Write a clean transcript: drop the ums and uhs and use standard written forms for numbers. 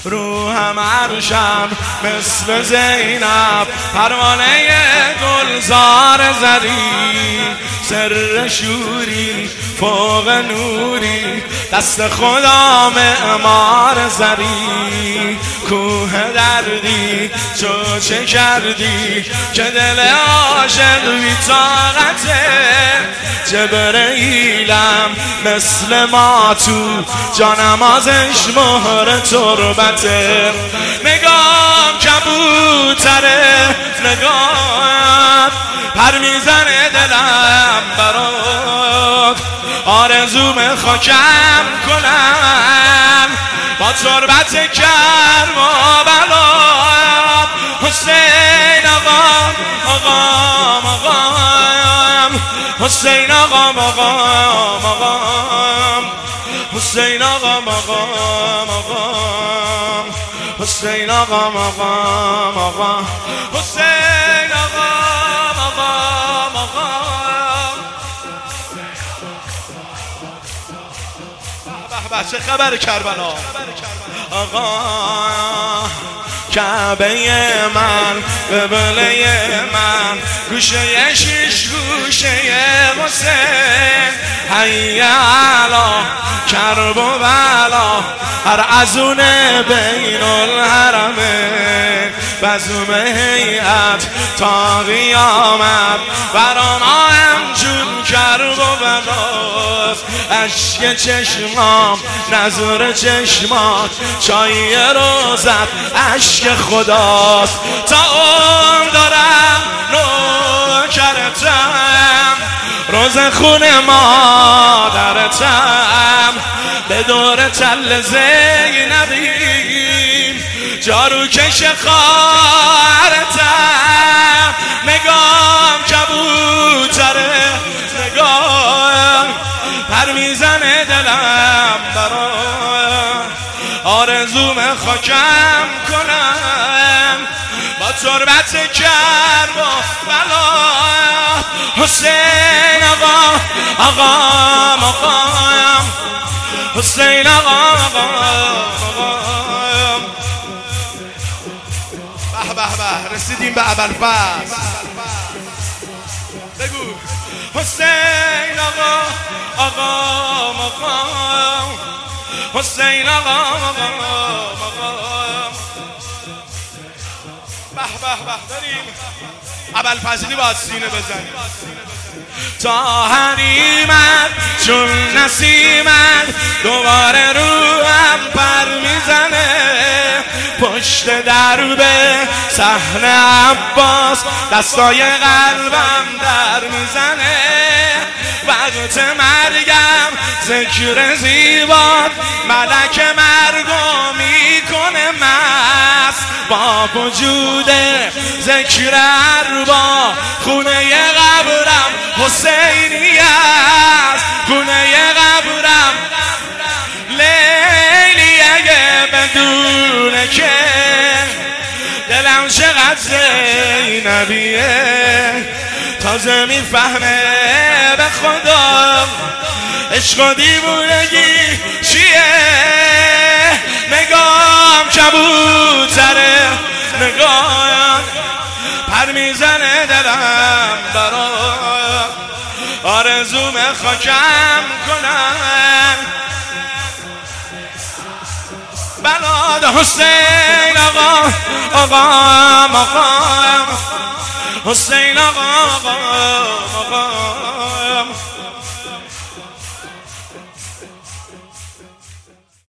روحم عروشم مثل زینب، پروانه گلزار زری، سر شوری فوق نوری، دست خدا معمار زری. کوه دردی چو چه کردی که دل عاشق بی طاقته، جبرئیلم مثل ما تو جانمازش مهر تربته. نگام کبوتره نگام پر میزنه دلم برات، آرزوم خاکم کنم با تربت کربلا. حسین آقام آقام آقام، حسین آقام آقام آقام، حسین آقام آقام آقام، حسین آقام آقام آقام، حسین آقام آقام آقام. به چه خبر کربلا آقا، کعبه من قبله من، گوشه شیش گوشه حسین، حی علی کرب و بلا، هر ازون بین الحرمین، بزوم هیئت تا قیامت برا ما همچون کرب و بلاست. اشک چشمام نظر چشمات، چای روزت اشک خداست. تا عمر دارم نوکرتم، روز خون مادرتم، به دور تل زینبیم، جارو کش خواهرتم. نگام کبوتره نگام پر میزنه دلم برات، آرزوم خاکم کنم با تربت کربلا. حسین آقا آقام آقام، حسین آقا آقام. به به به، رسیدیم به ابوالفضل. بگو حسین آقا آقام آقام، حسین آقا آقام آقام. به به به، بریم ابوالفضلی با سینه بزنیم. تا حریمت چون نسیمت دوباره روحم پر میزنه، پشت درب صحن عباس دستای قلبم در میزنه. وقت مرگم ذکر زیبات، ملک مرگو میکنه مست، با وجود ذکر اربا خونه قبرم حسینی است، خونه قبرم لیلی اگه بدونه که دلم چقدر زینبیه، تازه میفهمه به خدا عشق و دیوونگی چیه. نگام کبوتره نگام پر میزنه دلم برات، آرزوم خاکم کنم بلاد. حسین آقا آقام آقام، حسین آقا آقام آقام.